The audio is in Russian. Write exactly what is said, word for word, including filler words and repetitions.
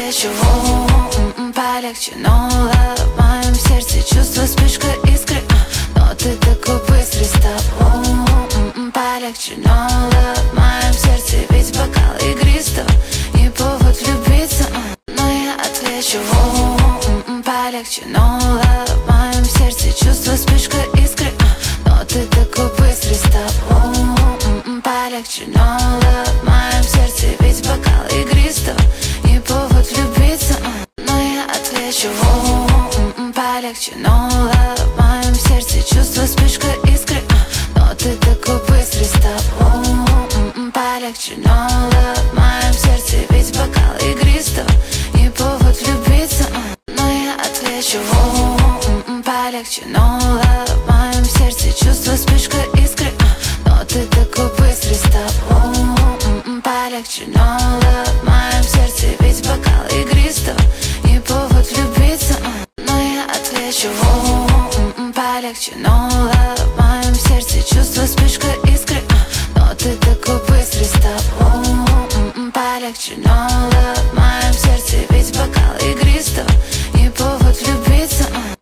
отвечу, м-м, полегче. No love, в моем сердце чувство вспышка искры, но ты такой быстрый стал, м-м, полегче. No love, в моем сердце ведь бокал игристого не повод влюбиться, но я отвечу, м-м, полегче. No love, в моем сердце чувство вспышка искры, но ты такой быстрый стал, м-м, полегче. No love, в моем сердце ведь бокал игристого не повод влюбиться, но я отвечу, м-м, полегче. No love, в моем сердце чувство вспышка искры, но ты такой быстрый стал, м-м, полегче. No love, в моем сердце ведь бокал игристого не повод влюбиться, но я отвечу, м-м, полегче. No love, в моем сердце чувство вспышка искры, но ты такой быстрый стал, м-м, полегче. No love, в моем сердце ведь бокал игристого не повод влюбиться, но я отвечу, м-м, полегче. No love, в моем сердце чувство вспышка искры, но ты такой быстрый стал, м-м, полегче. No love, в моем сердце ведь бокал игристого